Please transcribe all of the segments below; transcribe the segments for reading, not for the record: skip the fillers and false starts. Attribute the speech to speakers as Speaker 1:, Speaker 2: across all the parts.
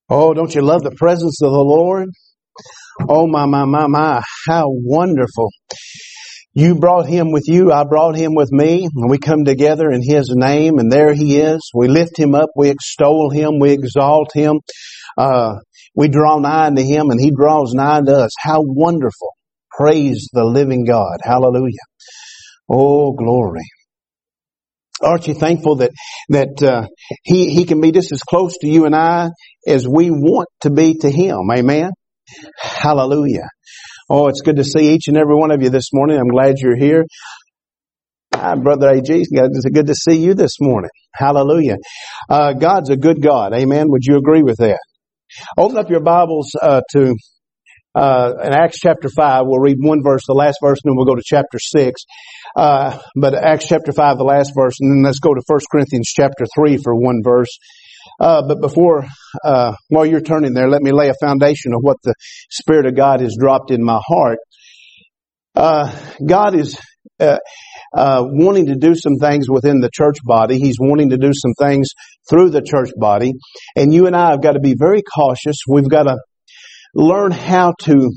Speaker 1: Oh, don't you love the presence of the Lord? Oh, my. How wonderful. You brought Him with you. I brought Him with me. And we come together in His name, and there He is. We lift Him up. We extol Him. We exalt Him. We draw nigh unto Him, and He draws nigh unto us. How wonderful. Praise the living God. Hallelujah. Oh, glory. Aren't you thankful that He can be just as close to you and I as we want to be to Him? Amen? Hallelujah. Oh, it's good to see each and every one of you this morning. I'm glad you're here. Hi, Brother A.G. It's good to see you this morning. Hallelujah. God's a good God. Amen. Would you agree with that? Open up your Bibles to in Acts chapter 5. We'll read one verse, the last verse, and then we'll go to chapter 6. But Acts chapter 5, the last verse, and then let's go to 1 Corinthians chapter 3 for one verse. But before, while you're turning there, let me lay a foundation of what the Spirit of God has dropped in my heart. God is wanting to do some things within the church body. He's wanting to do some things through the church body. And you and I have got to be very cautious. We've got to learn how to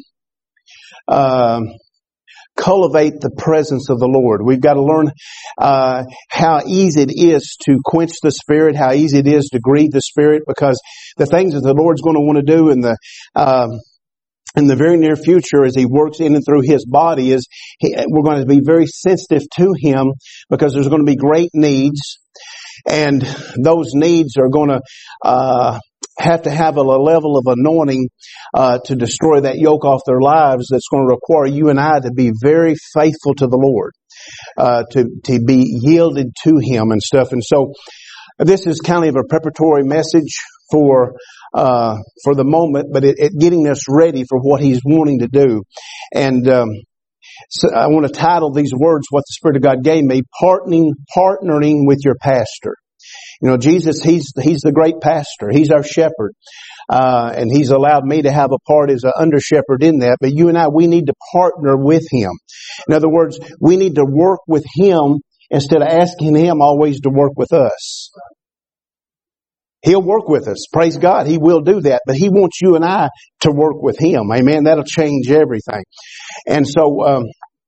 Speaker 1: cultivate the presence of the Lord. We've got to learn how easy it is to quench the Spirit, how easy it is to grieve the Spirit, because the things that the Lord's going to want to do in the very near future as He works in and through His body is we're going to be very sensitive to Him, because there's going to be great needs, and those needs are going to have to have a level of anointing to destroy that yoke off their lives that's going to require you and I to be very faithful to the Lord, to be yielded to Him and stuff. And so this is kind of a preparatory message for the moment, but it getting us ready for what He's wanting to do. And so I want to title these words, what the Spirit of God gave me, partnering with your pastor. You know, Jesus, He's the great pastor. He's our shepherd. And He's allowed me to have a part as an under shepherd in that. But you and I, we need to partner with Him. In other words, we need to work with Him instead of asking Him always to work with us. He'll work with us. Praise God. He will do that. But He wants you and I to work with Him. Amen. That'll change everything. And so,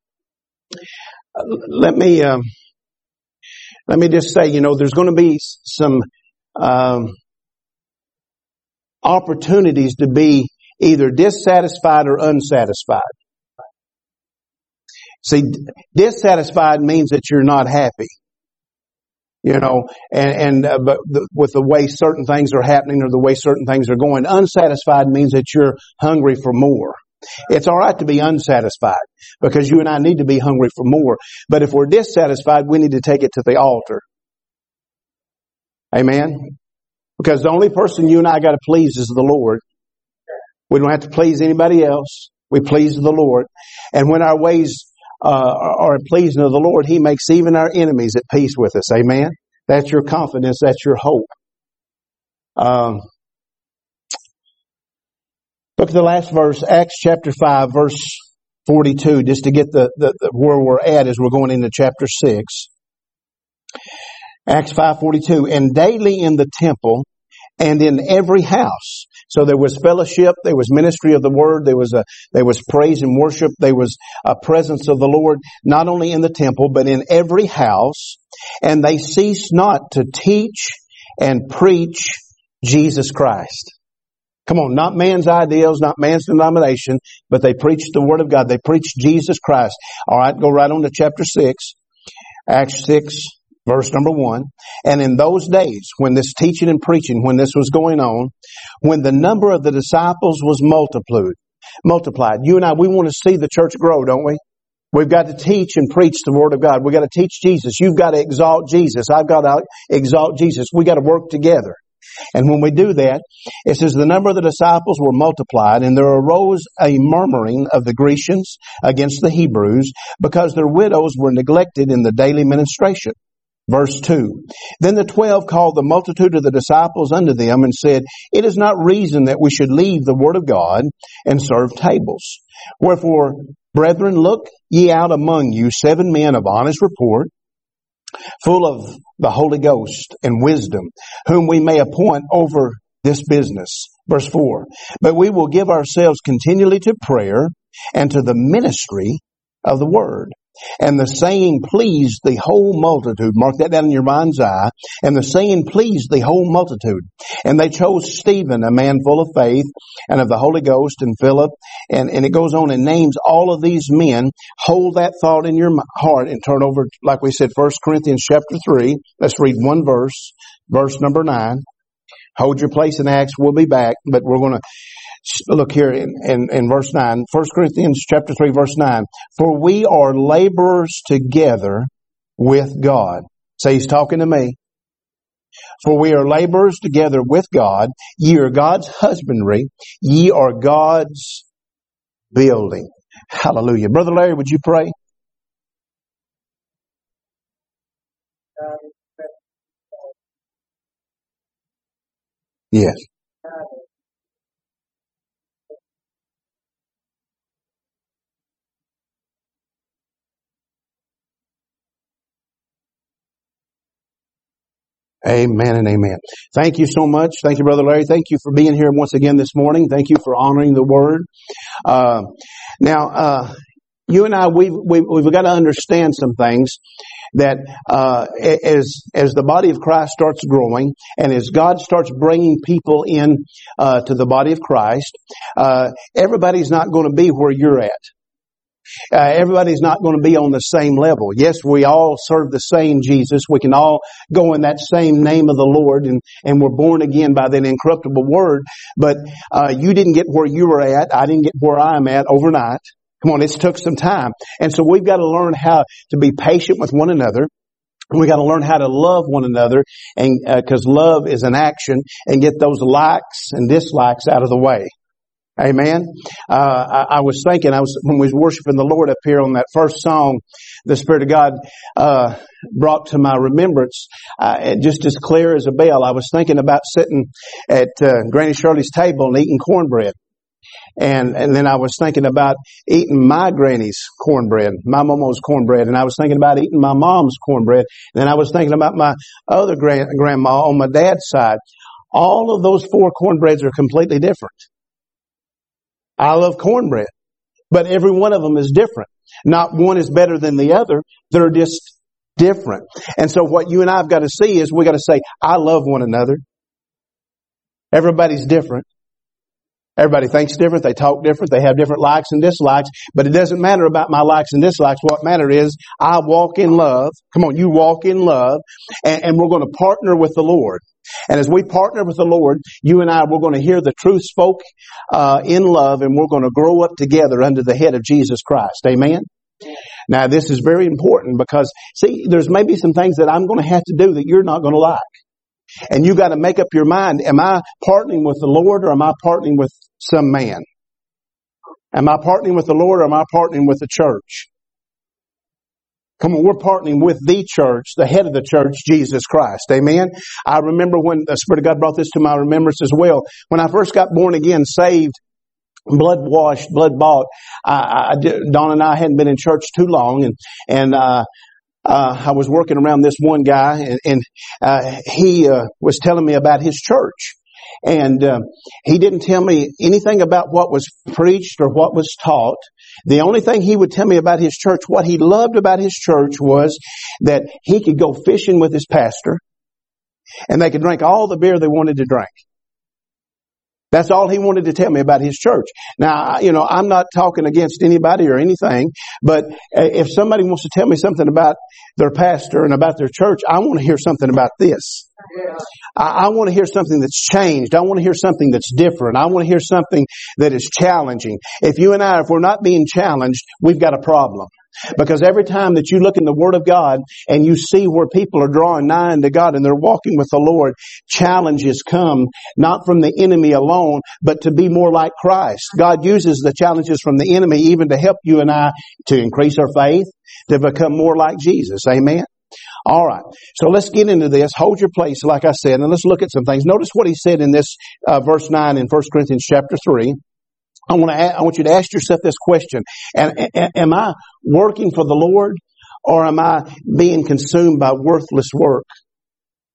Speaker 1: let me just say, you know, there's going to be some opportunities to be either dissatisfied or unsatisfied. See, dissatisfied means that you're not happy. You know, but with the way certain things are happening or the way certain things are going. Unsatisfied means that you're hungry for more. It's all right to be unsatisfied, because you and I need to be hungry for more. But if we're dissatisfied, we need to take it to the altar. Amen? Because the only person you and I got to please is the Lord. We don't have to please anybody else. We please the Lord. And when our ways are pleasing to the Lord, He makes even our enemies at peace with us. Amen? That's your confidence. That's your hope. Look at the last verse, Acts chapter 5, verse 42, just to get the where we're at as we're going into chapter 6. Acts 5:42, and daily in the temple and in every house. So there was fellowship, there was ministry of the word, there was praise and worship, there was a presence of the Lord, not only in the temple, but in every house. And they ceased not to teach and preach Jesus Christ. Come on, not man's ideals, not man's denomination, but they preached the Word of God. They preached Jesus Christ. All right, go right on to chapter 6, Acts 6, verse number 1. And in those days, when this teaching and preaching, when this was going on, when the number of the disciples was multiplied. You and I, we want to see the church grow, don't we? We've got to teach and preach the Word of God. We've got to teach Jesus. You've got to exalt Jesus. I've got to exalt Jesus. We've got to work together. And when we do that, it says the number of the disciples were multiplied, and there arose a murmuring of the Grecians against the Hebrews, because their widows were neglected in the daily ministration. Verse 2. Then the 12 called the multitude of the disciples unto them and said, it is not reason that we should leave the Word of God and serve tables. Wherefore, brethren, look ye out among you 7 men of honest report, full of the Holy Ghost and wisdom, whom we may appoint over this business. Verse 4. But we will give ourselves continually to prayer and to the ministry of the word. And the saying pleased the whole multitude. Mark that down in your mind's eye. And the saying pleased the whole multitude. And they chose Stephen, a man full of faith and of the Holy Ghost, and Philip. And it goes on and names all of these men. Hold that thought in your heart and turn over, like we said, 1 Corinthians chapter 3. Let's read one verse. Verse number 9. Hold your place in Acts. We'll be back, but we're going to look here in verse 9. 1 Corinthians chapter 3, verse 9. For we are laborers together with God. Say, he's talking to me. For we are laborers together with God. Ye are God's husbandry. Ye are God's building. Hallelujah. Brother Larry, would you pray? Yes. Amen and amen. Thank you so much. Thank you, Brother Larry. Thank you for being here once again this morning. Thank you for honoring the Word. Now, you and I, we've got to understand some things that as the body of Christ starts growing, and as God starts bringing people in to the body of Christ, everybody's not going to be where you're at. Everybody's not going to be on the same level. Yes, we all serve the same Jesus. We can all go in that same name of the Lord, and we're born again by that incorruptible word. But you didn't get where you were at. I didn't get where I'm at overnight. Come on, it's took some time. And so we've got to learn how to be patient with one another. We got to learn how to love one another, and because love is an action, and get those likes and dislikes out of the way. Amen. I was thinking, when we was worshiping the Lord up here on that first song, the Spirit of God brought to my remembrance, just as clear as a bell. I was thinking about sitting at Granny Shirley's table and eating cornbread. And then I was thinking about eating my granny's cornbread, my mama's cornbread, and I was thinking about eating my mom's cornbread. And then I was thinking about my other grandma on my dad's side. All of those four cornbreads are completely different. I love cornbread, but every one of them is different. Not one is better than the other. They're just different. And so what you and I have got to see is we got to say, I love one another. Everybody's different. Everybody thinks different. They talk different. They have different likes and dislikes. But it doesn't matter about my likes and dislikes. What matters is I walk in love. Come on, you walk in love. And we're going to partner with the Lord. And as we partner with the Lord, you and I, we're going to hear the truth spoke in love, and we're going to grow up together under the head of Jesus Christ. Amen? Now, this is very important because, see, there's maybe some things that I'm going to have to do that you're not going to like. And you got to make up your mind, am I partnering with the Lord, or am I partnering with some man? Am I partnering with the Lord, or am I partnering with the church? Come on, we're partnering with the church, the head of the church, Jesus Christ. Amen? I remember when the Spirit of God brought this to my remembrance as well. When I first got born again, saved, blood washed, blood bought, Dawn and I hadn't been in church too long, and I was working around this one guy, and he was telling me about his church. And he didn't tell me anything about what was preached or what was taught. The only thing he would tell me about his church, what he loved about his church, was that he could go fishing with his pastor, and they could drink all the beer they wanted to drink. That's all he wanted to tell me about his church. Now, you know, I'm not talking against anybody or anything, but if somebody wants to tell me something about their pastor and about their church, I want to hear something about this. I want to hear something that's changed. I want to hear something that's different. I want to hear something that is challenging. If you and I, if we're not being challenged, we've got a problem. Because every time that you look in the Word of God and you see where people are drawing nigh unto God and they're walking with the Lord, challenges come not from the enemy alone, but to be more like Christ. God uses the challenges from the enemy even to help you and I to increase our faith, to become more like Jesus. Amen? All right. So let's get into this. Hold your place, like I said, and let's look at some things. Notice what he said in this verse 9 in 1 Corinthians chapter 3. I want you to ask yourself this question. Am I working for the Lord, or am I being consumed by worthless work?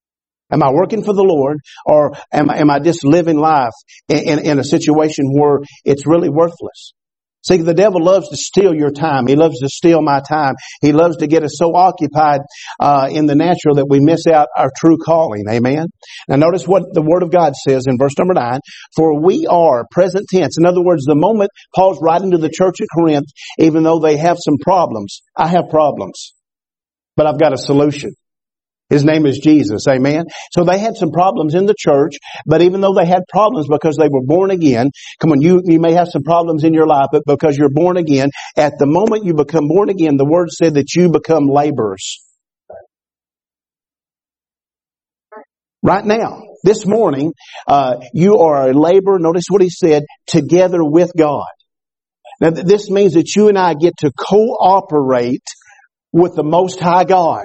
Speaker 1: Am I working for the Lord, or am I just living life in a situation where it's really worthless? See, the devil loves to steal your time. He loves to steal my time. He loves to get us so occupied in the natural that we miss out our true calling. Amen? Now notice what the Word of God says in verse number 9. For we are, present tense. In other words, the moment Paul's writing to the church at Corinth, even though they have some problems, I have problems, but I've got a solution. His name is Jesus. Amen. So they had some problems in the church, but even though they had problems because they were born again, come on, you may have some problems in your life, but because you're born again, at the moment you become born again, the Word said that you become laborers. Right now, this morning, you are a laborer. Notice what he said, together with God. Now, this means that you and I get to cooperate with the Most High God.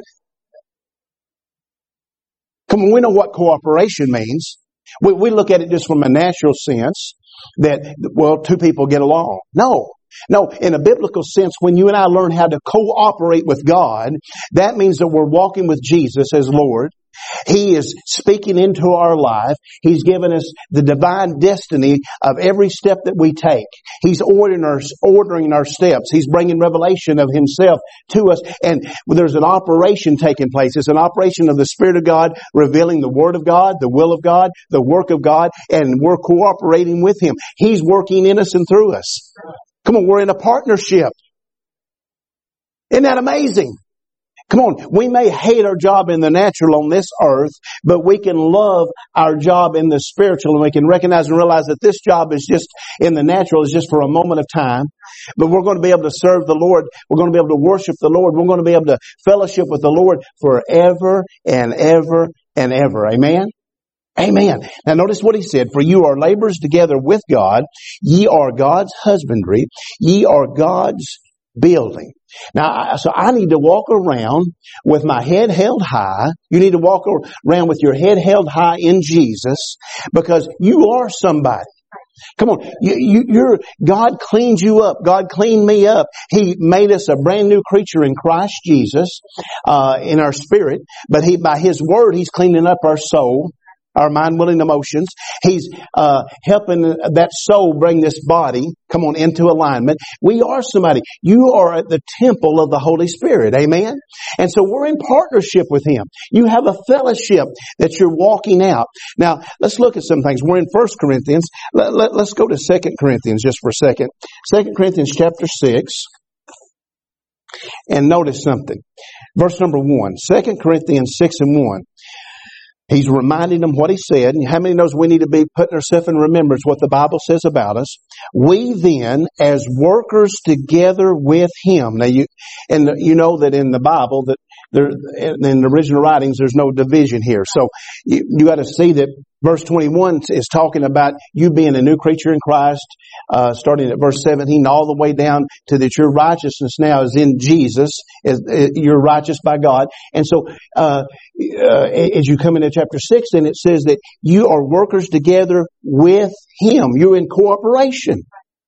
Speaker 1: Come on, we know what cooperation means. We look at it just from a natural sense that, well, two people get along. No, in a biblical sense, when you and I learn how to cooperate with God, that means that we're walking with Jesus as Lord. He is speaking into our life. He's given us the divine destiny of every step that we take. He's ordering our steps. He's bringing revelation of Himself to us. And there's an operation taking place. It's an operation of the Spirit of God revealing the Word of God, the will of God, the work of God, and we're cooperating with Him. He's working in us and through us. Come on, we're in a partnership. Isn't that amazing? Come on, we may hate our job in the natural on this earth, but we can love our job in the spiritual, and we can recognize and realize that this job is just in the natural, is just for a moment of time. But we're going to be able to serve the Lord. We're going to be able to worship the Lord. We're going to be able to fellowship with the Lord forever and ever and ever. Amen? Amen. Now notice what he said. For you are laborers together with God. Ye are God's husbandry. Ye are God's building. Now, so I need to walk around with my head held high. You need to walk around with your head held high in Jesus, because you are somebody. Come on, God cleaned you up. God cleaned me up. He made us a brand new creature in Christ Jesus, in our spirit. But by His Word, He's cleaning up our soul, our mind, will, and emotions. He's helping that soul bring this body, come on, into alignment. We are somebody. You are at the temple of the Holy Spirit. Amen? And so we're in partnership with Him. You have a fellowship that you're walking out. Now, let's look at some things. We're in 1 Corinthians. Let's go to 2 Corinthians just for a second. 2 Corinthians chapter 6. And notice something. Verse number 1. 2 Corinthians 6 and 1. He's reminding them what he said. And how many knows we need to be putting ourselves in remembrance what the Bible says about us? We then, as workers together with Him. Now you know that in the Bible, that in the original writings, there's no division here. So you got to see that verse 21 is talking about you being a new creature in Christ, starting at verse 17 all the way down to that your righteousness now is in Jesus. You're righteous by God. And so, as you come into chapter 6, then it says that you are workers together with Him. You're in cooperation.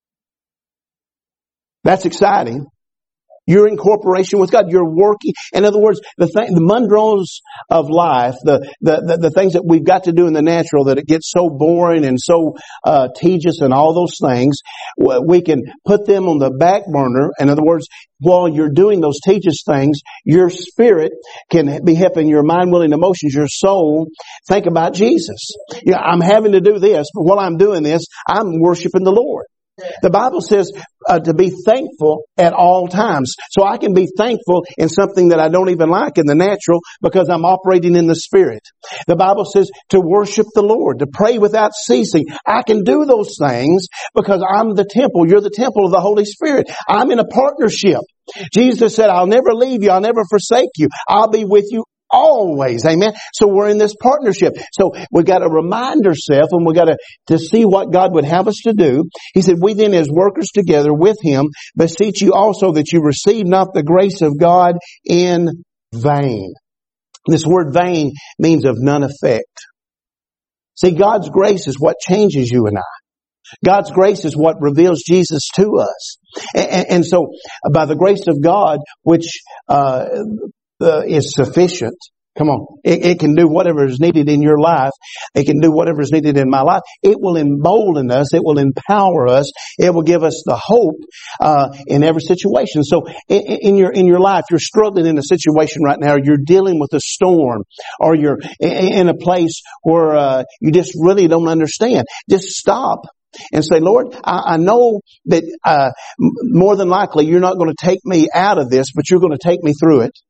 Speaker 1: That's exciting. You're in cooperation with God. You're working. In other words, the mundrones of life, the things that we've got to do in the natural, that it gets so boring and so tedious and all those things, we can put them on the back burner. In other words, while you're doing those tedious things, your spirit can be helping your mind, will, and emotions, your soul, think about Jesus. Yeah, I'm having to do this, but while I'm doing this, I'm worshiping the Lord. The Bible says to be thankful at all times. So I can be thankful in something that I don't even like in the natural because I'm operating in the Spirit. The Bible says to worship the Lord, to pray without ceasing. I can do those things because I'm the temple. You're the temple of the Holy Spirit. I'm in a partnership. Jesus said, I'll never leave you. I'll never forsake you. I'll be with you always. Amen. So we're in this partnership. So we've got to remind ourselves, and we've got to see what God would have us to do. He said, we then as workers together with Him beseech you also that you receive not the grace of God in vain. This word vain means of none effect. See, God's grace is what changes you and I. God's grace is what reveals Jesus to us. And so by the grace of God, which is sufficient. Come on. It can do whatever is needed in your life. It can do whatever is needed in my life. It will embolden us. It will empower us. It will give us the hope in every situation. So in your life, you're struggling in a situation right now. You're dealing with a storm, or you're in a place where you just really don't understand. Just stop and say, Lord, I know that more than likely you're not going to take me out of this, but you're going to take me through it.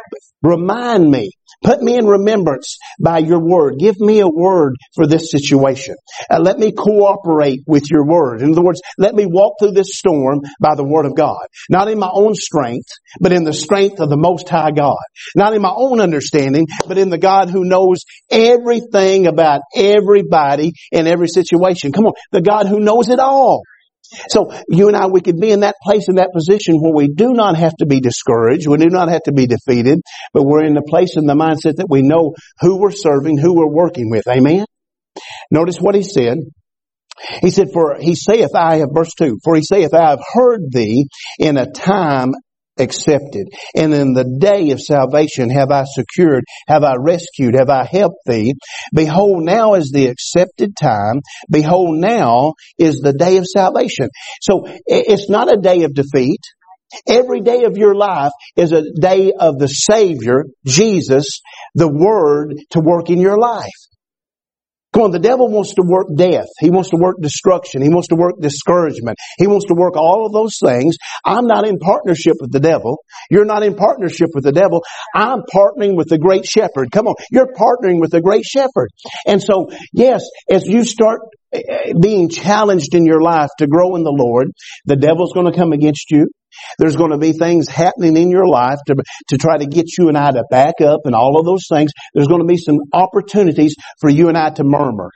Speaker 1: Remind me. Put me in remembrance by your word. Give me a word for this situation. Let me cooperate with your word. In other words, let me walk through this storm by the word of God. Not in my own strength, but in the strength of the Most High God. Not in my own understanding, but in the God who knows everything about everybody in every situation. Come on, the God who knows it all. So you and I, we could be in that place, in that position where we do not have to be discouraged. We do not have to be defeated, but we're in the place, in the mindset that we know who we're serving, who we're working with. Amen. Notice what he said. He said, verse 2, for he saith, I have heard thee in a time accepted, and in the day of salvation have I secured, have I rescued, have I helped thee. Behold, now is the accepted time. Behold, now is the day of salvation. So it's not a day of defeat. Every day of your life is a day of the Savior, Jesus, the Word, to work in your life. Come on, the devil wants to work death. He wants to work destruction. He wants to work discouragement. He wants to work all of those things. I'm not in partnership with the devil. You're not in partnership with the devil. I'm partnering with the great shepherd. Come on, you're partnering with the great shepherd. And so, yes, as you start being challenged in your life to grow in the Lord, the devil's going to come against you. There's going to be things happening in your life to try to get you and I to back up and all of those things. There's going to be some opportunities for you and I to murmur.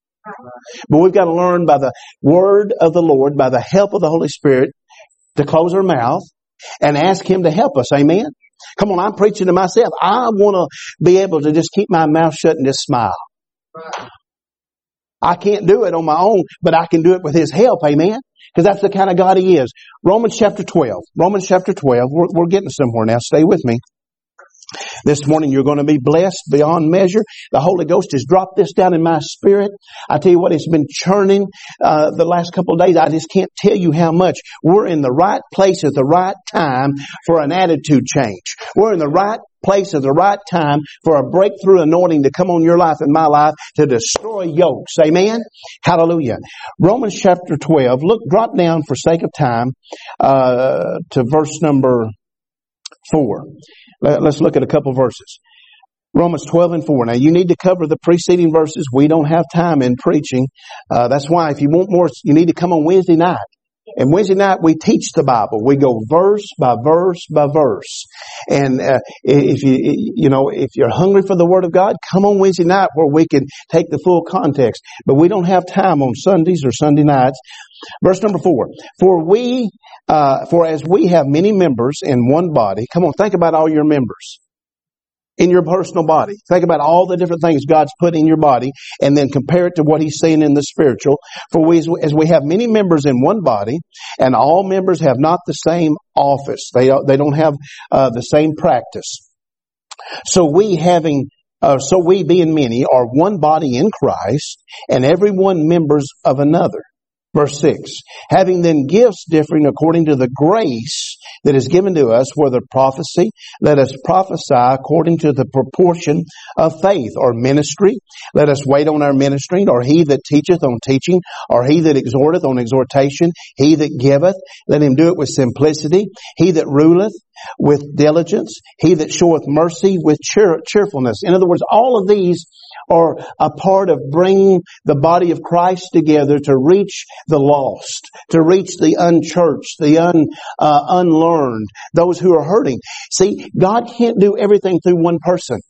Speaker 1: But we've got to learn by the word of the Lord, by the help of the Holy Spirit, to close our mouth and ask Him to help us. Amen? Come on, I'm preaching to myself. I want to be able to just keep my mouth shut and just smile. I can't do it on my own, but I can do it with His help. Amen? Because that's the kind of God He is. Romans chapter 12. We're getting somewhere now. Stay with me. This morning you're going to be blessed beyond measure. The Holy Ghost has dropped this down in my spirit. I tell you what, it's been churning the last couple of days. I just can't tell you how much. We're in the right place at the right time for an attitude change. We're in the right place at the right time for a breakthrough anointing to come on your life and my life to destroy yokes. Amen? Hallelujah. Romans chapter 12. Drop down for sake of time to verse number 4. Let's look at a couple verses. Romans 12 and 4. Now you need to cover the preceding verses. We don't have time in preaching. That's why if you want more, you need to come on Wednesday night. And Wednesday night we teach the Bible. We go verse by verse by verse. And if you're hungry for the Word of God, come on Wednesday night where we can take the full context. But we don't have time on Sundays or Sunday nights. Verse number 4. For as we have many members in one body. Come on, think about all your members in your personal body. Think about all the different things God's put in your body and then compare it to what He's saying in the spiritual. For as we have many members in one body and all members have not the same office. They don't have the same practice. So we being many are one body in Christ and every one members of another. Verse 6, having then gifts differing according to the grace that is given to us, whether prophecy, let us prophesy according to the proportion of faith, or ministry, let us wait on our ministry, or he that teacheth on teaching, or he that exhorteth on exhortation, he that giveth, let him do it with simplicity, he that ruleth with diligence, he that showeth mercy with cheerfulness. In other words, all of these are a part of bringing the body of Christ together to reach the lost, to reach the unchurched, the unlearned, those who are hurting. See, God can't do everything through one person.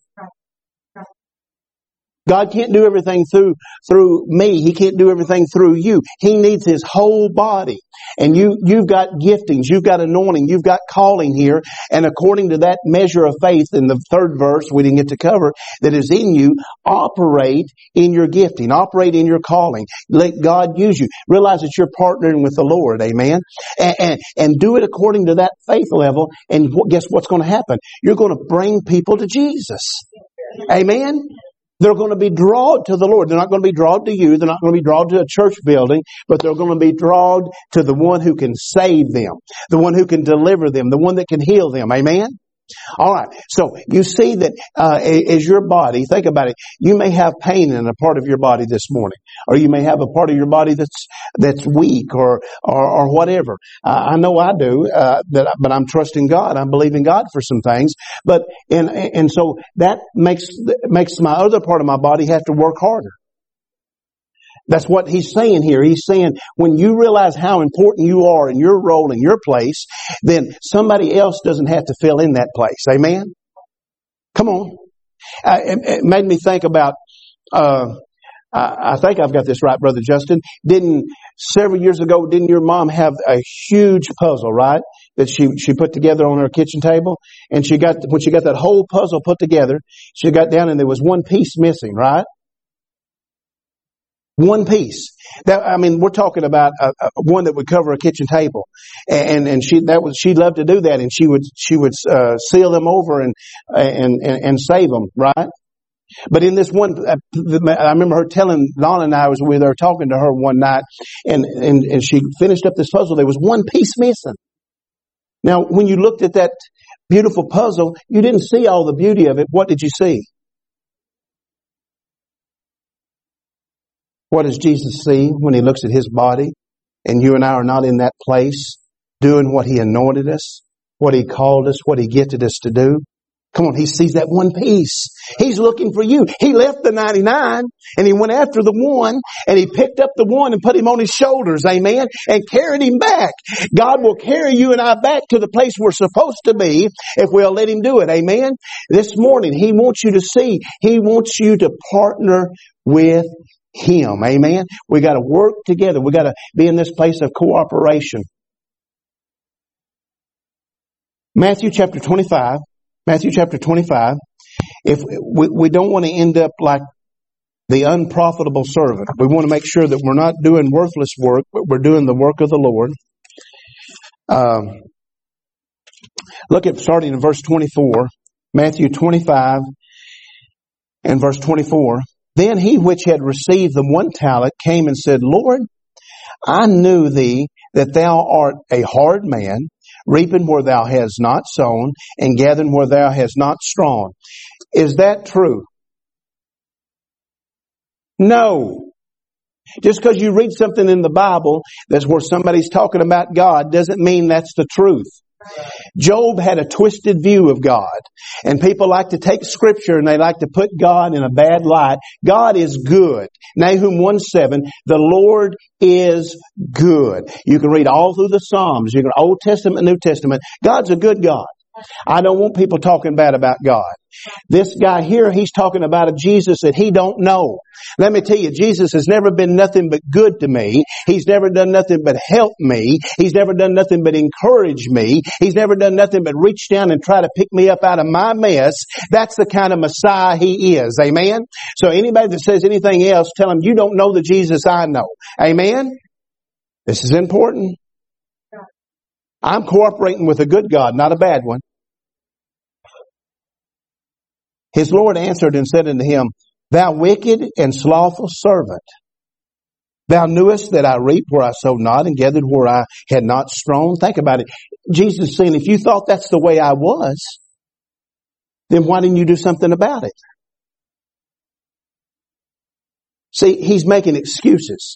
Speaker 1: God can't do everything through me. He can't do everything through you. He needs His whole body. And you've got giftings, you've got anointing, you've got calling here. And according to that measure of faith in the third verse we didn't get to cover that is in you, operate in your gifting, operate in your calling. Let God use you. Realize that you're partnering with the Lord. Amen. And do it according to that faith level. And guess what's going to happen? You're going to bring people to Jesus. Amen? They're going to be drawn to the Lord. They're not going to be drawn to you. They're not going to be drawn to a church building, but they're going to be drawn to the one who can save them, the one who can deliver them, the one that can heal them. Amen? All right. So you see that as your body, think about it. You may have pain in a part of your body this morning, or you may have a part of your body that's weak, or whatever. I know I do, but I'm trusting God. I'm believing God for some things. But and so that makes my other part of my body have to work harder. That's what he's saying here. He's saying when you realize how important you are in your role, in your place, then somebody else doesn't have to fill in that place. Amen? Come on. It made me think about, I think I've got this right, Brother Justin. Several years ago, didn't your mom have a huge puzzle, right? That she put together on her kitchen table? And when she got that whole puzzle put together, she got down and there was one piece missing, right? One piece. We're talking about one that would cover a kitchen table, and she loved to do that, and she would seal them over and save them, right? But in this one, I remember her telling Donna and I was with her talking to her one night, and she finished up this puzzle. There was one piece missing. Now, when you looked at that beautiful puzzle, you didn't see all the beauty of it. What did you see? What does Jesus see when He looks at His body and you and I are not in that place doing what He anointed us, what He called us, what He gifted us to do? Come on, He sees that one piece. He's looking for you. He left the 99 and He went after the one, and He picked up the one and put him on His shoulders, amen, and carried him back. God will carry you and I back to the place we're supposed to be if we'll let Him do it, amen. This morning, He wants you to see. He wants you to partner with Him. Amen. We got to work together. We got to be in this place of cooperation. Matthew chapter 25. If we don't want to end up like the unprofitable servant. We want to make sure that we're not doing worthless work, but we're doing the work of the Lord. Look at starting in verse 24. Matthew 25 and verse 24. Then he which had received the 1 talent came and said, Lord, I knew thee that thou art a hard man, reaping where thou hast not sown, and gathering where thou hast not strawn. Is that true? No. Just because you read something in the Bible that's where somebody's talking about God doesn't mean that's the truth. Job had a twisted view of God, and people like to take Scripture and they like to put God in a bad light. God is good. Nahum 1:7, the Lord is good. You can read all through the Psalms. You can Old Testament, New Testament. God's a good God. I don't want people talking bad about God. This guy here, he's talking about a Jesus that he don't know. Let me tell you, Jesus has never been nothing but good to me. He's never done nothing but help me. He's never done nothing but encourage me. He's never done nothing but reach down and try to pick me up out of my mess. That's the kind of Messiah He is. Amen? So anybody that says anything else, tell them you don't know the Jesus I know. Amen? This is important. I'm cooperating with a good God, not a bad one. His Lord answered and said unto him, Thou wicked and slothful servant, thou knewest that I reap where I sowed not, and gathered where I had not strown. Think about it. Jesus is saying, if you thought that's the way I was, then why didn't you do something about it? See, He's making excuses.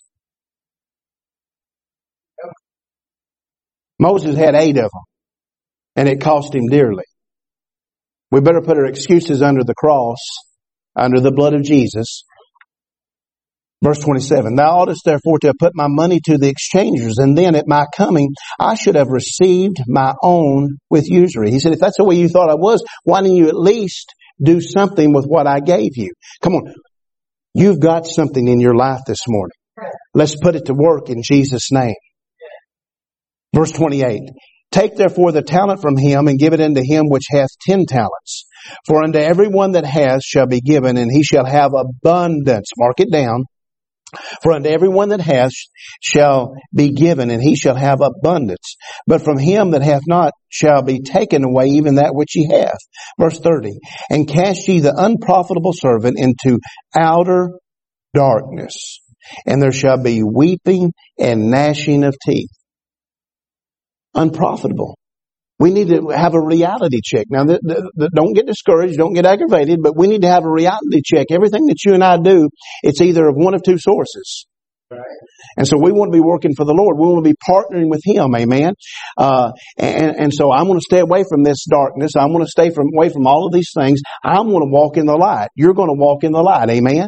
Speaker 1: Moses had 8 of them, and it cost him dearly. We better put our excuses under the cross, under the blood of Jesus. Verse 27, Thou oughtest therefore to have put my money to the exchangers, and then at my coming I should have received my own with usury. He said, if that's the way you thought I was, why didn't you at least do something with what I gave you? Come on. You've got something in your life this morning. Let's put it to work in Jesus' name. Verse 28, Take therefore the talent from him and give it unto him which hath 10 talents. For unto every one that has shall be given, and he shall have abundance. Mark it down. For unto everyone that hath shall be given, and he shall have abundance. But from him that hath not shall be taken away even that which he hath. Verse 30. And cast ye the unprofitable servant into outer darkness, and there shall be weeping and gnashing of teeth. Unprofitable. We need to have a reality check. Now, don't get discouraged, don't get aggravated, but we need to have a reality check. Everything that you and I do, it's either of one of two sources. Right. And so we want to be working for the Lord. We want to be partnering with Him, amen? And so I'm going to stay away from this darkness. I'm going to stay away from all of these things. I'm going to walk in the light. You're going to walk in the light, amen?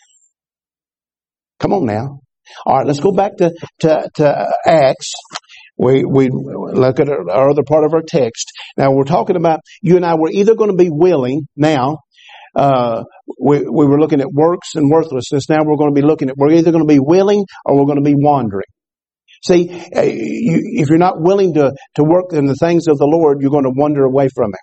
Speaker 1: Come on now. All right, let's go back to Acts. We look at our other part of our text. Now we're talking about you and I. We're either going to be willing now. We were looking at works and worthlessness. Now we're going to be looking at we're either going to be willing or we're going to be wandering. See, if you're not willing to work in the things of the Lord, you're going to wander away from Him.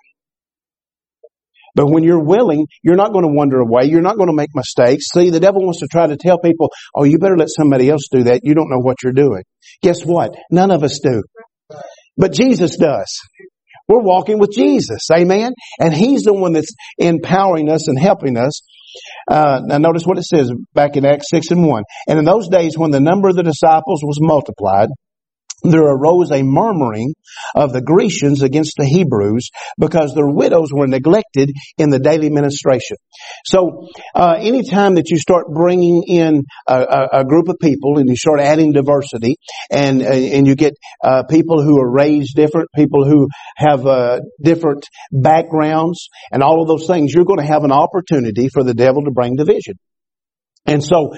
Speaker 1: But when you're willing, you're not going to wander away. You're not going to make mistakes. See, the devil wants to try to tell people, oh, you better let somebody else do that. You don't know what you're doing. Guess what? None of us do. But Jesus does. We're walking with Jesus. Amen? And He's the one that's empowering us and helping us. Now notice what it says back in Acts 6:1. And in those days when the number of the disciples was multiplied, there arose a murmuring of the Grecians against the Hebrews because their widows were neglected in the daily ministration. So, anytime that you start bringing in a group of people and you start adding diversity and you get people who are raised different, people who have different backgrounds and all of those things, you're going to have an opportunity for the devil to bring division. And so,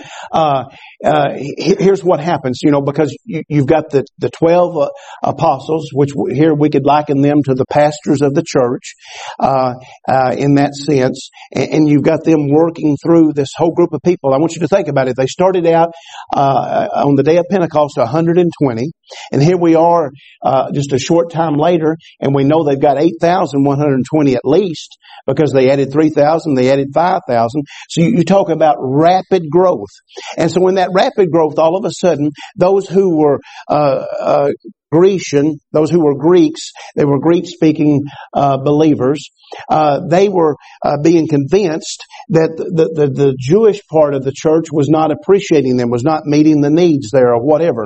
Speaker 1: here's what happens, because you've got the 12 apostles, which here we could liken them to the pastors of the church, in that sense. And you've got them working through this whole group of people. I want you to think about it. They started out, on the day of Pentecost, 120. And here we are, just a short time later, and we know they've got 8,120 at least, because they added 3,000, they added 5,000. So you talk about rapid growth. And so in that rapid growth, all of a sudden, those who were Grecian, those who were Greeks, they were Greek-speaking believers, they were being convinced that the Jewish part of the church was not appreciating them, was not meeting the needs there or whatever.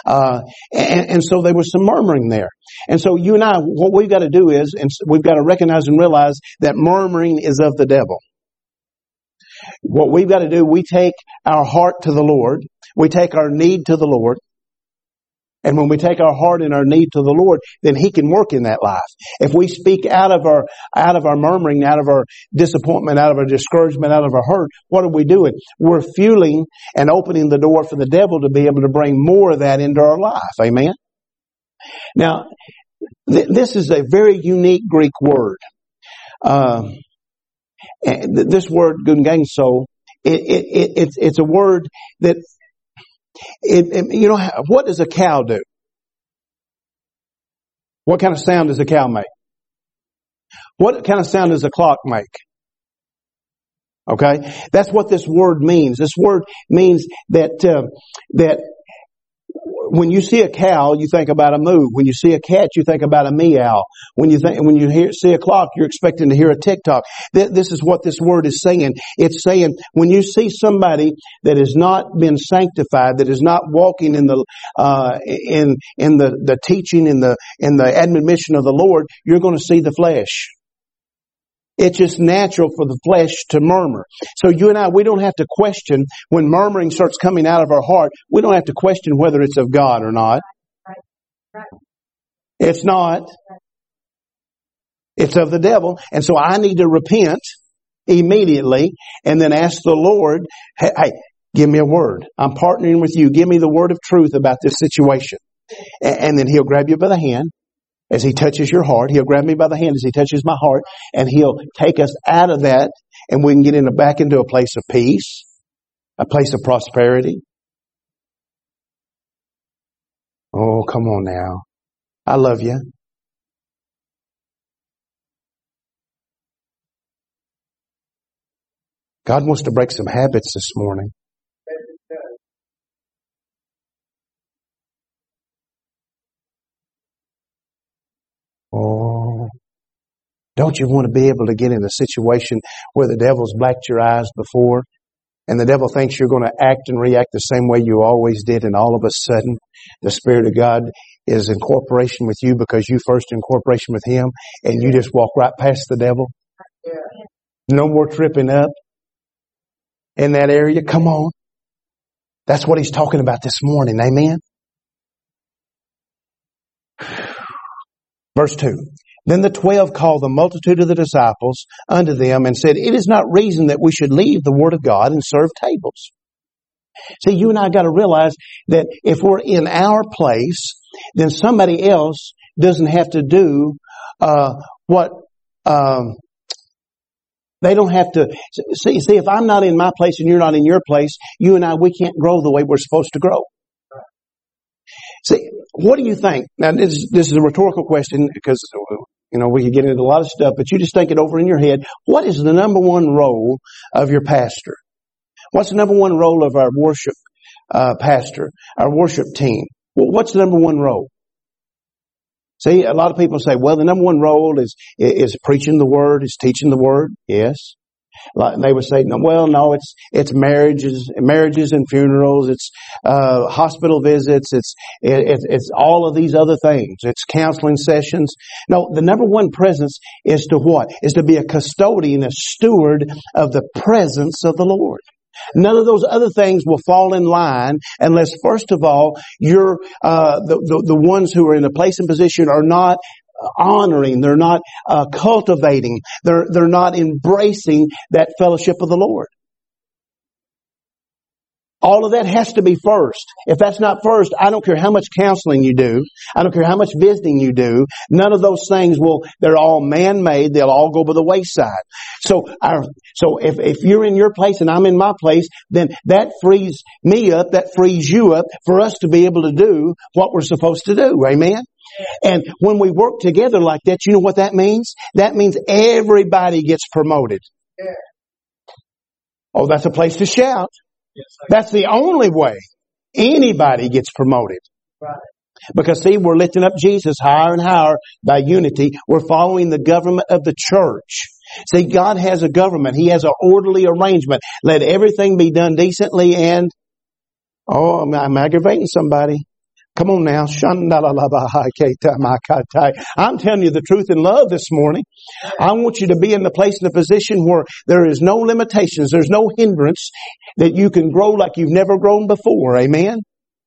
Speaker 1: And so there was some murmuring there. And so you and I, what we've got to do is, and we've got to recognize and realize that murmuring is of the devil. What we've got to do, we take our heart to the Lord. We take our need to the Lord. And when we take our heart and our need to the Lord, then He can work in that life. If we speak out of our murmuring, out of our disappointment, out of our discouragement, out of our hurt, what are we doing? We're fueling and opening the door for the devil to be able to bring more of that into our life. Amen? Now, this is a very unique Greek word. This word, gunganso, it's a word that, what does a cow do? What kind of sound does a cow make? What kind of sound does a clock make? Okay? That's what this word means. This word means that when you see a cow, you think about a moo. When you see a cat, you think about a meow. When you see a clock, you're expecting to hear a tick-tock. This is what this word is saying. It's saying when you see somebody that has not been sanctified, that is not walking in the the teaching, in the admonition of the Lord, you're going to see the flesh. It's just natural for the flesh to murmur. So you and I, we don't have to question when murmuring starts coming out of our heart. We don't have to question whether it's of God or not. It's not. It's of the devil. And so I need to repent immediately and then ask the Lord, hey, give me a word. I'm partnering with you. Give me the word of truth about this situation. And then He'll grab you by the hand. As He touches your heart, He'll grab me by the hand as He touches my heart, and He'll take us out of that, and we can get back into a place of peace, a place of prosperity. Oh, come on now. I love you. God wants to break some habits this morning. Don't you want to be able to get in a situation where the devil's blacked your eyes before and the devil thinks you're going to act and react the same way you always did, and all of a sudden the Spirit of God is in cooperation with you because you first in cooperation with Him, and you just walk right past the devil? No more tripping up in that area. Come on. That's what he's talking about this morning. Amen. Verse 2. Then the 12 called the multitude of the disciples unto them and said, It is not reason that we should leave the Word of God and serve tables. See, you and I got to realize that if we're in our place, then somebody else doesn't have to do what they don't have to. See, if I'm not in my place and you're not in your place, you and I, we can't grow the way we're supposed to grow. See, what do you think? Now, this is a rhetorical question because, we could get into a lot of stuff, but you just think it over in your head. What is the number one role of your pastor? What's the number one role of our worship pastor, our worship team? Well, what's the number one role? See, a lot of people say, well, the number one role is preaching the Word, is teaching the Word. Yes. They would say, no, it's marriages and funerals, it's hospital visits, it's all of these other things. It's counseling sessions. No, the number one presence is to what? Is to be a custodian, a steward of the presence of the Lord. None of those other things will fall in line unless, first of all, you're the ones who are in a place and position are not honoring, they're not cultivating, they're not embracing that fellowship of the Lord. All of that has to be first. If that's not first, I don't care how much counseling you do. I don't care how much visiting you do. None of those things they're all man-made. They'll all go by the wayside. So if you're in your place and I'm in my place, then that frees me up, that frees you up for us to be able to do what we're supposed to do. Amen? And when we work together like that, you know what that means? That means everybody gets promoted. Oh, that's a place to shout. That's the only way anybody gets promoted. Because see, we're lifting up Jesus higher and higher by unity. We're following the government of the church. See, God has a government. He has an orderly arrangement. Let everything be done decently and... Oh, I'm aggravating somebody. Come on now. I'm telling you the truth in love this morning. I want you to be in the place and the position where there is no limitations. There's no hindrance that you can grow like you've never grown before. Amen?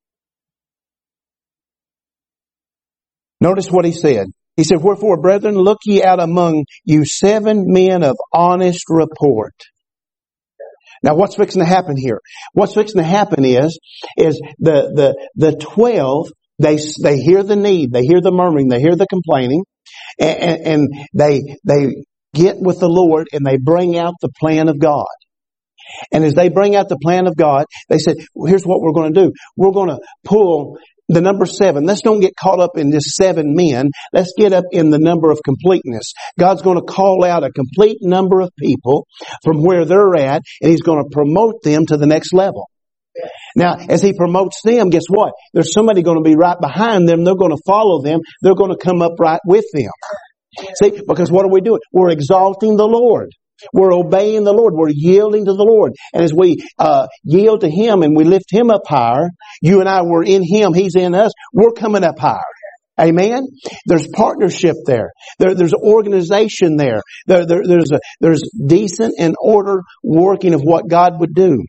Speaker 1: Notice what he said. He said, Wherefore, brethren, look ye out among you 7 men of honest report. Now, what's fixing to happen here? What's fixing to happen is the 12, they hear the need, they hear the murmuring, they hear the complaining, and they get with the Lord and they bring out the plan of God. And as they bring out the plan of God, they said, here's what we're going to do. We're going to pull the number 7. Let's don't get caught up in just 7 men. Let's get up in the number of completeness. God's going to call out a complete number of people from where they're at, and He's going to promote them to the next level. Now, as He promotes them, guess what? There's somebody going to be right behind them. They're going to follow them. They're going to come up right with them. See, because what are we doing? We're exalting the Lord. We're obeying the Lord. We're yielding to the Lord. And as we yield to Him and we lift Him up higher, you and I, we're in Him, He's in us, we're coming up higher. Amen? There's partnership there. There's organization there. There's decent and order working of what God would do.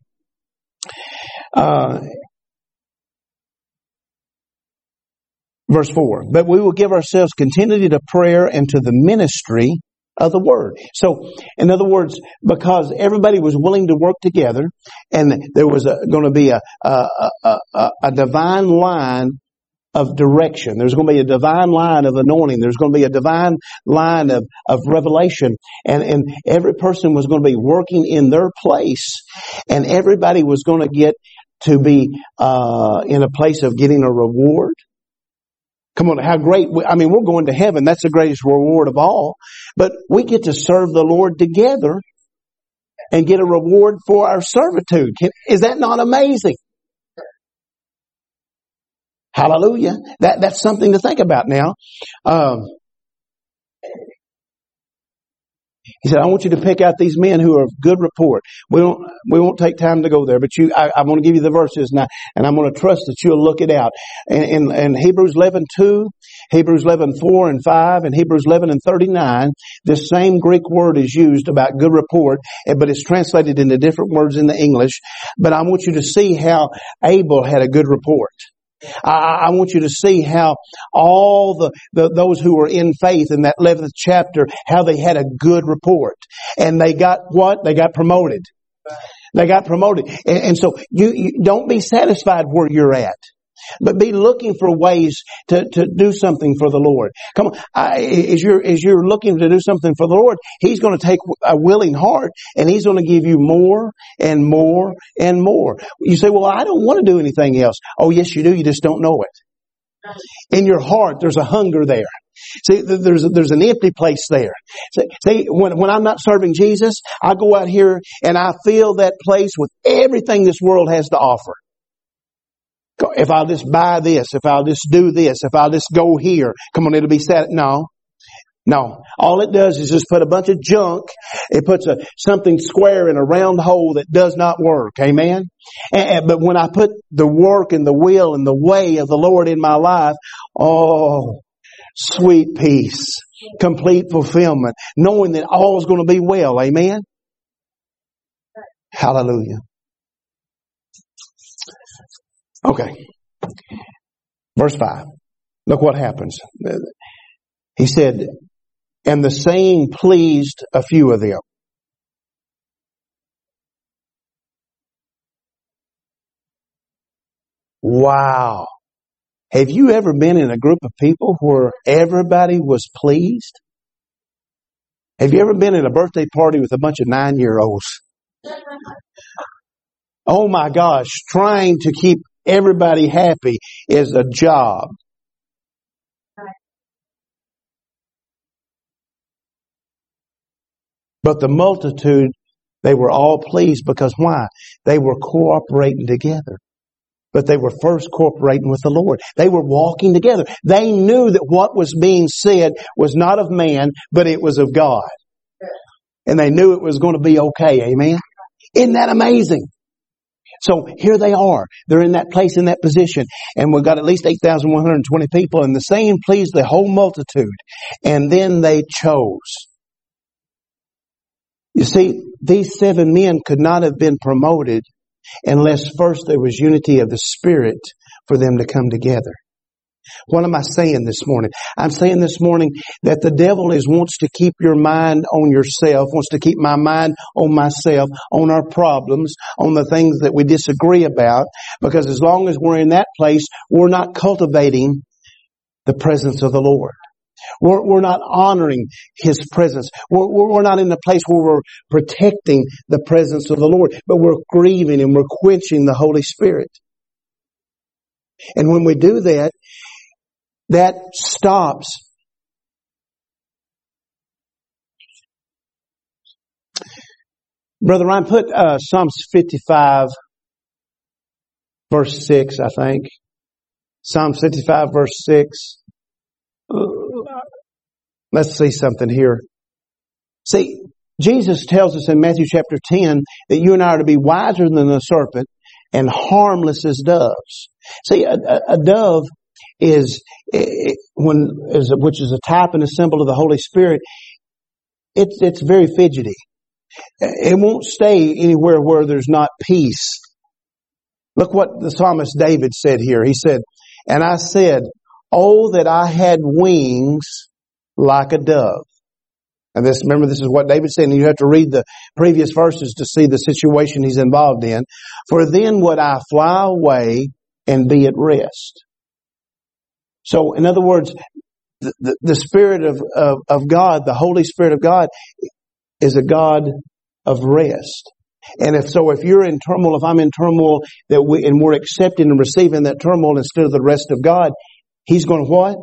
Speaker 1: Verse 4, But we will give ourselves continually to prayer and to the ministry of the Word. So, in other words, because everybody was willing to work together, and there was going to be a divine line of direction. There's going to be a divine line of anointing. There's going to be a divine line of revelation. And every person was going to be working in their place, and everybody was going to get to be in a place of getting a reward. Come on, how great. We're going to heaven. That's the greatest reward of all. But we get to serve the Lord together and get a reward for our servitude. Is that not amazing? Hallelujah. That's something to think about now. He said, I want you to pick out these men who are of good report. We won't take time to go there, but I want to give you the verses now, and I'm going to trust that you'll look it out. In Hebrews 11:2, Hebrews 11:4 and 5, and Hebrews 11:39, this same Greek word is used about good report, but it's translated into different words in the English. But I want you to see how Abel had a good report. I want you to see how all those who were in faith in that 11th chapter, how they had a good report. And they got what? They got promoted. They got promoted. And so you don't be satisfied where you're at, but be looking for ways to do something for the Lord. Come on. As you're looking to do something for the Lord, He's going to take a willing heart and He's going to give you more and more and more. You say, well, I don't want to do anything else. Oh, yes, you do. You just don't know it. In your heart, there's a hunger there. See, there's an empty place there. See, when I'm not serving Jesus, I go out here and I fill that place with everything this world has to offer. If I'll just buy this, if I'll just do this, if I'll just go here, come on, it'll be sad. No. All it does is just put a bunch of junk. It puts something square in a round hole that does not work. Amen? But when I put the work and the will and the way of the Lord in my life, oh, sweet peace, complete fulfillment, knowing that all is going to be well. Amen? Hallelujah. Okay. Verse 5. Look what happens. He said, and the saying pleased a few of them. Wow. Have you ever been in a group of people where everybody was pleased? Have you ever been at a birthday party with a bunch of 9-year-olds? Oh my gosh, trying to keep everybody happy is a job. But the multitude, they were all pleased because why? They were cooperating together. But they were first cooperating with the Lord. They were walking together. They knew that what was being said was not of man, but it was of God. And they knew it was going to be okay. Amen? Isn't that amazing? So here they are. They're in that place, in that position. And we've got at least 8,120 people. And the saying pleased the whole multitude. And then they chose. You see, these 7 men could not have been promoted unless first there was unity of the Spirit for them to come together. What am I saying this morning? I'm saying this morning that the devil wants to keep your mind on yourself, wants to keep my mind on myself, on our problems, on the things that we disagree about, because as long as we're in that place, we're not cultivating the presence of the Lord. We're not honoring His presence. We're not in the place where we're protecting the presence of the Lord, but we're grieving and we're quenching the Holy Spirit. And when we do that, that stops. Brother Ryan, put Psalms 55, verse 6, I think. Psalms 55, verse 6. Let's see something here. See, Jesus tells us in Matthew chapter 10 that you and I are to be wiser than the serpent and harmless as doves. See, a dove which is a type and a symbol of the Holy Spirit. It's very fidgety. It won't stay anywhere where there's not peace. Look what the psalmist David said here. He said, and I said, oh, that I had wings like a dove. And remember, this is what David said, and you have to read the previous verses to see the situation he's involved in. For then would I fly away and be at rest. So, in other words, the Spirit of God, the Holy Spirit of God, is a God of rest. And if you're in turmoil, if I'm in turmoil, and we're accepting and receiving that turmoil instead of the rest of God, He's going to what?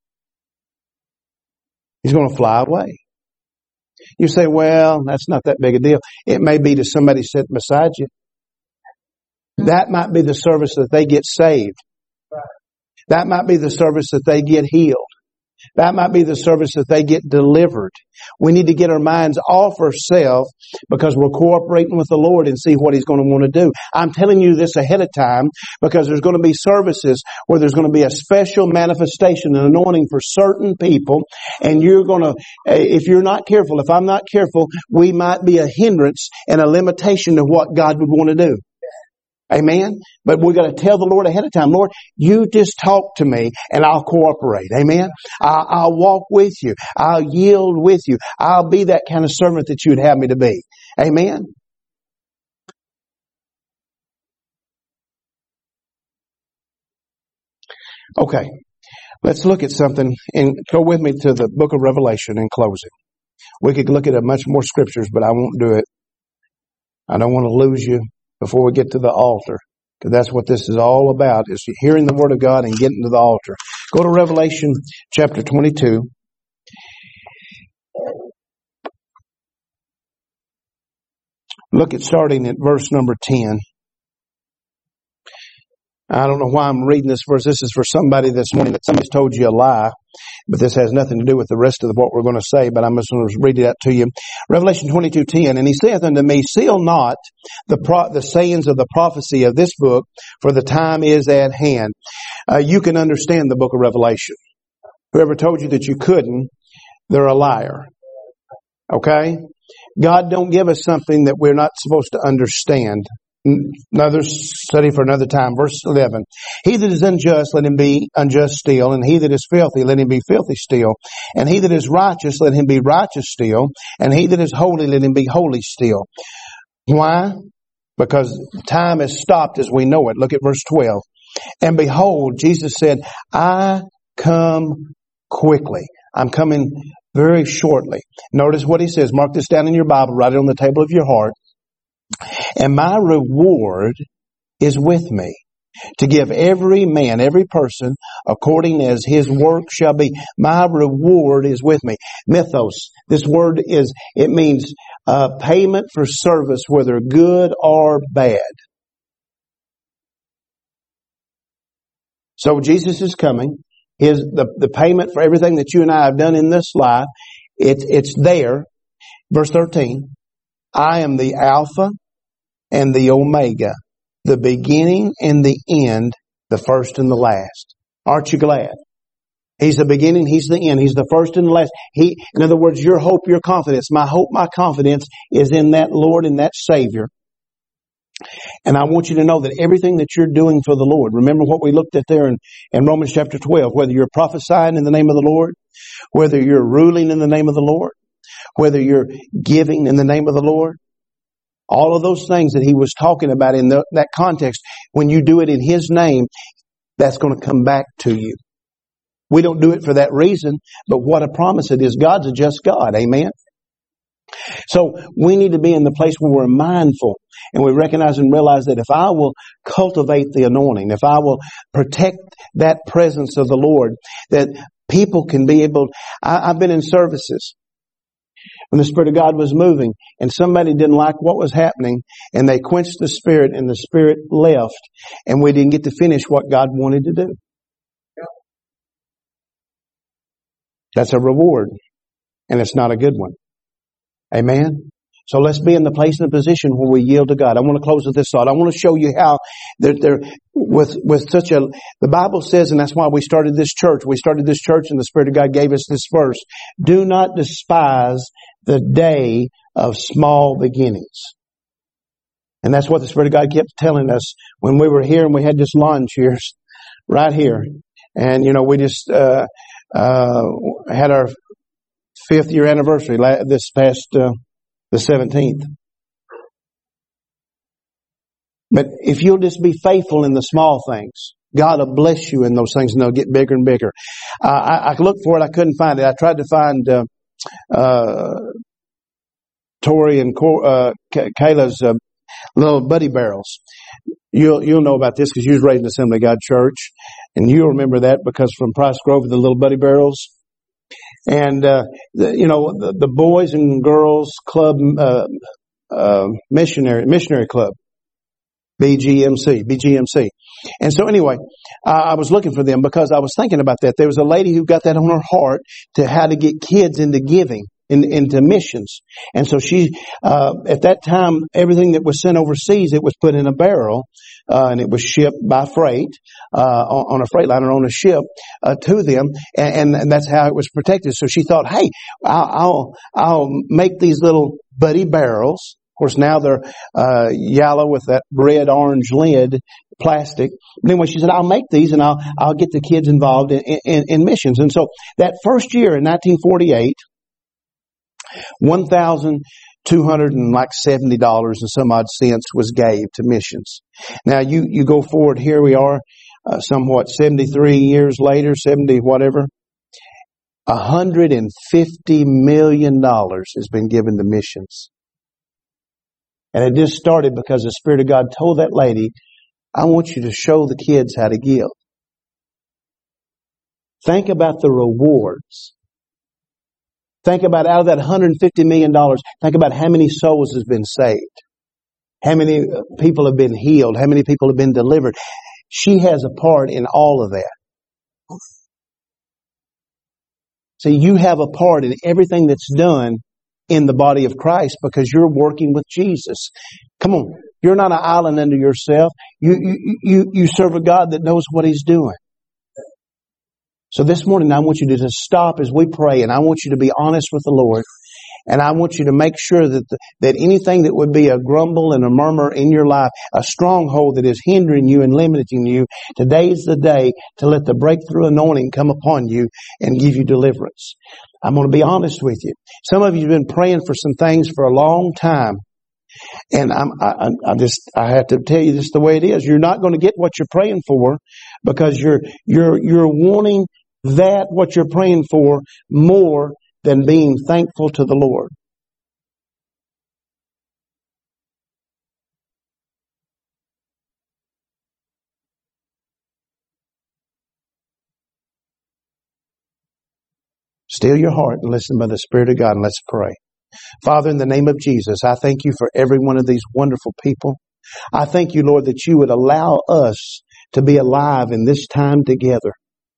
Speaker 1: He's going to fly away. You say, well, that's not that big a deal. It may be to somebody sitting beside you. That might be the service that they get saved. That might be the service that they get healed. That might be the service that they get delivered. We need to get our minds off ourselves because we're cooperating with the Lord and see what He's going to want to do. I'm telling you this ahead of time because there's going to be services where there's going to be a special manifestation and anointing for certain people. And you're going to, if you're not careful, if I'm not careful, we might be a hindrance and a limitation to what God would want to do. Amen. But we've got to tell the Lord ahead of time, Lord, you just talk to me and I'll cooperate. Amen. I'll walk with you. I'll yield with you. I'll be that kind of servant that you would have me to be. Amen. Okay. Let's look at something and go with me to the book of Revelation in closing. We could look at much more scriptures, but I won't do it. I don't want to lose you before we get to the altar. Because that's what this is all about, is hearing the Word of God and getting to the altar. Go to Revelation chapter 22. Look at starting at verse number 10. I don't know why I'm reading this verse. This is for somebody this morning that somebody's told you a lie. But this has nothing to do with the rest of what we're going to say, but I'm just going to read it out to you. Revelation 22:10, and he saith unto me, seal not the sayings of the prophecy of this book, for the time is at hand. You can understand the book of Revelation. Whoever told you that you couldn't, they're a liar. Okay? God don't give us something that we're not supposed to understand. Another study for another time. Verse 11. He that is unjust, let him be unjust still. And he that is filthy, let him be filthy still. And he that is righteous, let him be righteous still. And he that is holy, let him be holy still. Why? Because time has stopped as we know it. Look at verse 12. And behold, Jesus said, I come quickly. I'm coming very shortly. Notice what he says. Mark this down in your Bible. Write it on the table of your heart. And my reward is with me, to give every man, every person, according as his work shall be. My reward is with me. Mythos. This word it means payment for service, whether good or bad. So Jesus is coming. The payment for everything that you and I have done in this life, it's there. Verse 13. I am the Alpha and the Omega, the beginning and the end, the first and the last. Aren't you glad? He's the beginning, He's the end, He's the first and the last. In other words, your hope, your confidence, my hope, my confidence is in that Lord and that Savior. And I want you to know that everything that you're doing for the Lord, remember what we looked at there in Romans chapter 12, whether you're prophesying in the name of the Lord, whether you're ruling in the name of the Lord, whether you're giving in the name of the Lord, all of those things that he was talking about in that context, when you do it in His name, that's going to come back to you. We don't do it for that reason, but what a promise it is. God's a just God. Amen. So we need to be in the place where we're mindful and we recognize and realize that if I will cultivate the anointing, if I will protect that presence of the Lord, that people can be able. I've been in services when the Spirit of God was moving and somebody didn't like what was happening and they quenched the Spirit and the Spirit left and we didn't get to finish what God wanted to do. That's a reward and it's not a good one. Amen. So let's be in the place and the position where we yield to God. I want to close with this thought. I want to show you how the Bible says, and that's why we started this church. We started this church and the Spirit of God gave us this verse. Do not despise the day of small beginnings. And that's what the Spirit of God kept telling us when we were here and we had this lawn chairs right here. And, we just, had our 5th year anniversary this past, the 17th. But if you'll just be faithful in the small things, God will bless you in those things and they'll get bigger and bigger. I looked for it. I couldn't find it. I tried to find, Tori and Kayla's, little buddy barrels. You'll know about this because you was raised in Assembly of God Church and you'll remember that because from Price Grove, the little buddy barrels. And, the Boys and Girls Club, Missionary Club, BGMC. And so anyway, I was looking for them because I was thinking about that. There was a lady who got that on her heart to how to get kids into giving, into missions. And so she, at that time, everything that was sent overseas, it was put in a barrel, and it was shipped by freight, on a freight liner on a ship, to them. And that's how it was protected. So she thought, hey, I'll make these little buddy barrels. Of course, now they're yellow with that red-orange lid, plastic. But anyway, she said, I'll make these and I'll get the kids involved in missions. And so that first year in 1948, $1,270 and some odd cents was gave to missions. Now you go forward, here we are, somewhat 73 years later, 70 whatever. $150 million has been given to missions. And it just started because the Spirit of God told that lady, I want you to show the kids how to give. Think about the rewards. Think about out of that $150 million, think about how many souls has been saved. How many people have been healed. How many people have been delivered. She has a part in all of that. See, you have a part in everything that's done in the body of Christ because you're working with Jesus. Come on. You're not an island unto yourself. You serve a God that knows what He's doing. So this morning I want you to just stop as we pray, and I want you to be honest with the Lord. And I want you to make sure that anything that would be a grumble and a murmur in your life, a stronghold that is hindering you and limiting you, today is the day to let the breakthrough anointing come upon you and give you deliverance. I'm going to be honest with you. Some of you have been praying for some things for a long time. And I have to tell you this the way it is. You're not going to get what you're praying for because you're wanting what you're praying for more than being thankful to the Lord. Still your heart and listen by the Spirit of God, and let's pray. Father, in the name of Jesus, I thank you for every one of these wonderful people. I thank you, Lord, that you would allow us to be alive in this time together.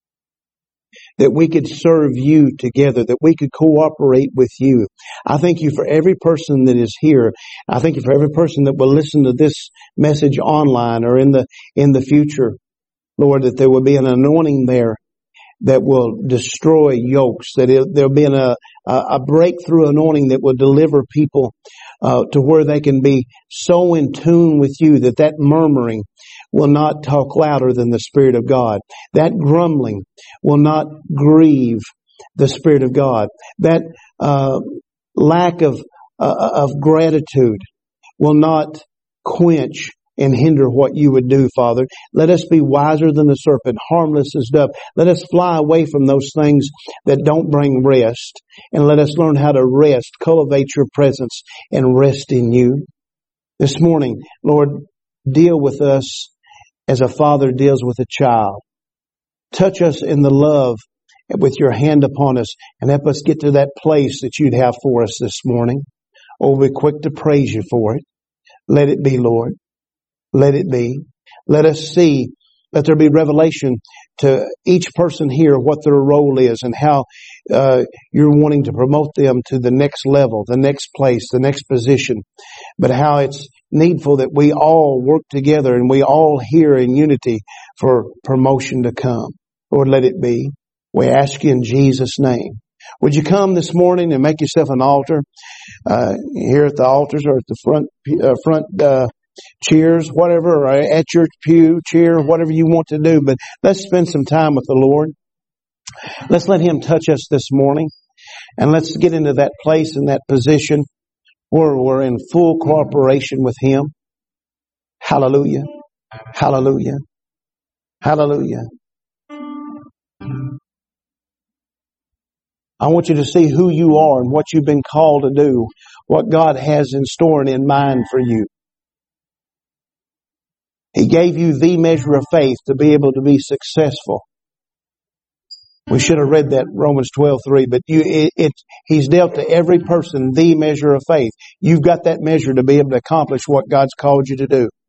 Speaker 1: That we could serve you together, that we could cooperate with you. I thank you for every person that is here. I thank you for every person that will listen to this message online or in the future. Lord, that there will be an anointing there that will destroy yokes, that there'll be a breakthrough anointing that will deliver people to where they can be so in tune with you that murmuring will not talk louder than the Spirit of God. That grumbling will not grieve the Spirit of God. That lack of gratitude will not quench and hinder what you would do, Father. Let us be wiser than the serpent, harmless as dove. Let us fly away from those things that don't bring rest, and let us learn how to rest, cultivate your presence, and rest in you. This morning, Lord, deal with us as a father deals with a child. Touch us in the love with your hand upon us, and help us get to that place that you'd have for us this morning. Oh, we're quick to praise you for it. Let it be, Lord. Let it be. Let us see, let there be revelation to each person here what their role is and how you're wanting to promote them to the next level, the next place, the next position. But how it's needful that we all work together and we all hear in unity for promotion to come. Lord, let it be. We ask you in Jesus' name. Would you come this morning and make yourself an altar here at the altars or at the front chairs, whatever, or at your pew chair, whatever you want to do. But let's spend some time with the Lord. Let's let Him touch us this morning. And let's get into that place and that position where we're in full cooperation with Him. Hallelujah. Hallelujah. Hallelujah. I want you to see who you are and what you've been called to do, what God has in store and in mind for you. He gave you the measure of faith to be able to be successful. We should have read that Romans 12:3, but He's dealt to every person the measure of faith. You've got that measure to be able to accomplish what God's called you to do.